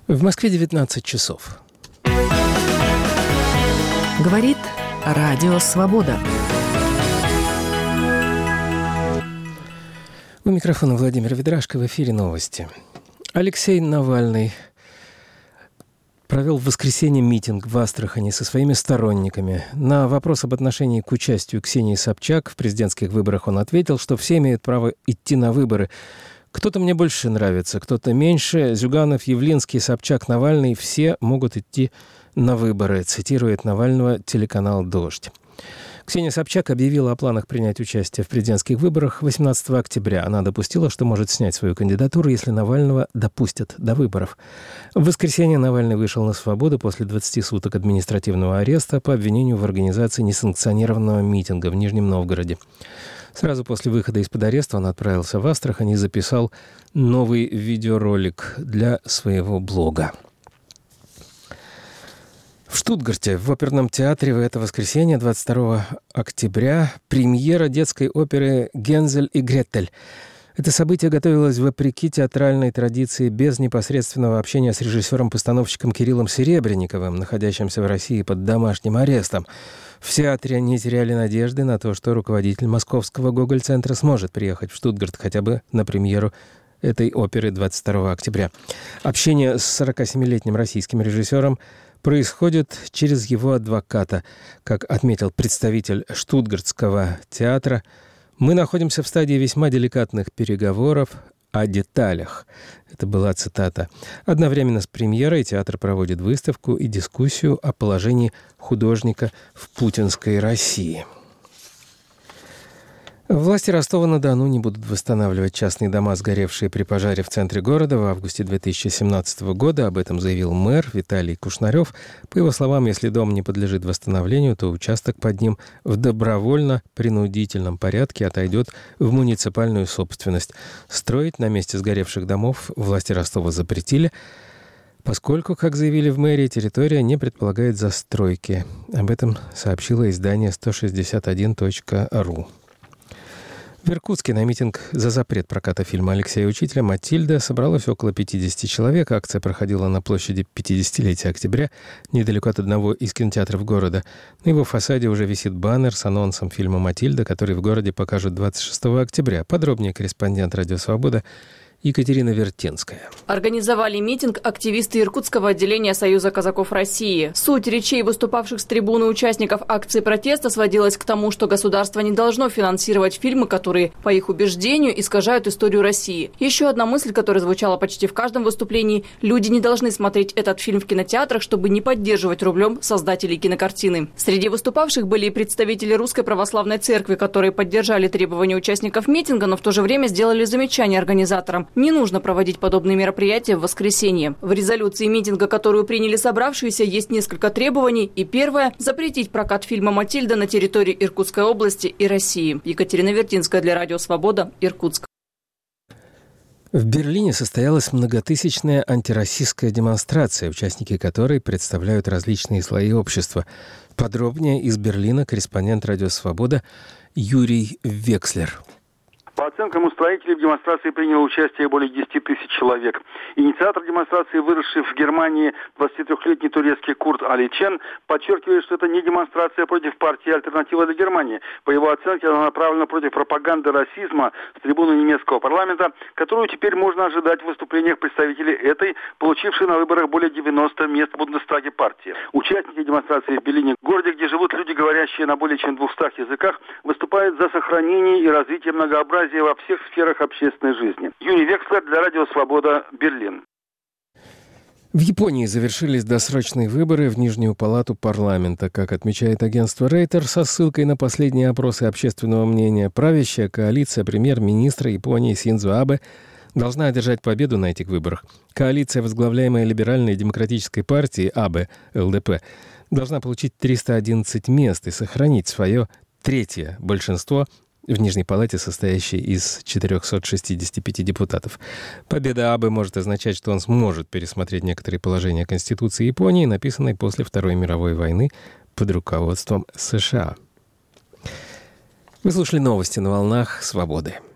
В Москве 19 часов. Говорит Радио Свобода. У микрофона Владимир Ведрашко, в эфире новости. Алексей Навальный провел в воскресенье митинг в Астрахани со своими сторонниками. На вопрос об отношении к участию Ксении Собчак в президентских выборах он ответил, что все имеют право идти на выборы. Кто-то мне больше нравится, кто-то меньше. Зюганов, Явлинский, Собчак, Навальный – все могут идти на выборы, цитирует Навального телеканал «Дождь». Ксения Собчак объявила о планах принять участие в президентских выборах 18 октября. Она допустила, что может снять свою кандидатуру, если Навального допустят до выборов. В воскресенье Навальный вышел на свободу после 20 суток административного ареста по обвинению в организации несанкционированного митинга в Нижнем Новгороде. Сразу после выхода из-под ареста он отправился в Астрахань и записал новый видеоролик для своего блога. В Штутгарте, в оперном театре, в это воскресенье, 22 октября, премьера детской оперы «Гензель и Гретель». Это событие готовилось вопреки театральной традиции, без непосредственного общения с режиссером-постановщиком Кириллом Серебренниковым, находящимся в России под домашним арестом. В театре не теряли надежды на то, что руководитель Московского Гоголь-центра сможет приехать в Штутгарт хотя бы на премьеру этой оперы 22 октября. Общение с 47-летним российским режиссером происходит через его адвоката. Как отметил представитель Штутгартского театра, мы находимся в стадии весьма деликатных переговоров о деталях. Это была цитата. Одновременно с премьерой театр проводит выставку и дискуссию о положении художника в путинской России. Власти Ростова-на-Дону не будут восстанавливать частные дома, сгоревшие при пожаре в центре города в августе 2017 года. Об этом заявил мэр Виталий Кушнарев. По его словам, если дом не подлежит восстановлению, то участок под ним в добровольно-принудительном порядке отойдет в муниципальную собственность. Строить на месте сгоревших домов власти Ростова запретили, поскольку, как заявили в мэрии, территория не предполагает застройки. Об этом сообщило издание 161.ru. В Иркутске на митинг за запрет проката фильма Алексея Учителя «Матильда» собралось около 50 человек. Акция проходила на площади 50-летия октября, недалеко от одного из кинотеатров города. На его фасаде уже висит баннер с анонсом фильма «Матильда», который в городе покажут 26 октября. Подробнее корреспондент «Радио Свобода» Екатерина Вертинская. Организовали митинг активисты Иркутского отделения Союза казаков России. Суть речей выступавших с трибуны участников акции протеста сводилась к тому, что государство не должно финансировать фильмы, которые, по их убеждению, искажают историю России. Еще одна мысль, которая звучала почти в каждом выступлении – люди не должны смотреть этот фильм в кинотеатрах, чтобы не поддерживать рублем создателей кинокартины. Среди выступавших были и представители Русской Православной Церкви, которые поддержали требования участников митинга, но в то же время сделали замечания организаторам. Не нужно проводить подобные мероприятия в воскресенье. В резолюции митинга, которую приняли собравшиеся, есть несколько требований. И первое – запретить прокат фильма «Матильда» на территории Иркутской области и России. Екатерина Вертинская для Радио Свобода, Иркутск. В Берлине состоялась многотысячная антироссийская демонстрация, участники которой представляют различные слои общества. Подробнее из Берлина корреспондент «Радио Свобода» Юрий Векслер. По оценкам устроителей в демонстрации приняло участие более 10 тысяч человек. Инициатор демонстрации, выросший в Германии 23-летний турецкий Курт Али Чен, подчеркивает, что это не демонстрация против партии «Альтернатива для Германии». По его оценке, она направлена против пропаганды расизма с трибуны немецкого парламента, которую теперь можно ожидать в выступлениях представителей этой, получившей на выборах более 90 мест в Бундестаге партии. Участники демонстрации в Берлине, городе, где живут люди, говорящие на более чем 200 языках, выступают за сохранение и развитие многообразия во всех сферах общественной жизни. Юрий Векслер для Радио Свобода, Берлин. В Японии завершились досрочные выборы в Нижнюю палату парламента. Как отмечает агентство Рейтер, со ссылкой на последние опросы общественного мнения, правящая коалиция премьер-министра Японии Синдзо Абе должна одержать победу на этих выборах. Коалиция, возглавляемая либеральной демократической партией Абе, ЛДП, должна получить 311 мест и сохранить свое третье большинство в Нижней палате, состоящей из 465 депутатов. Победа Абе может означать, что он сможет пересмотреть некоторые положения Конституции Японии, написанной после Второй мировой войны под руководством США. Вы слушали новости на волнах «Свободы».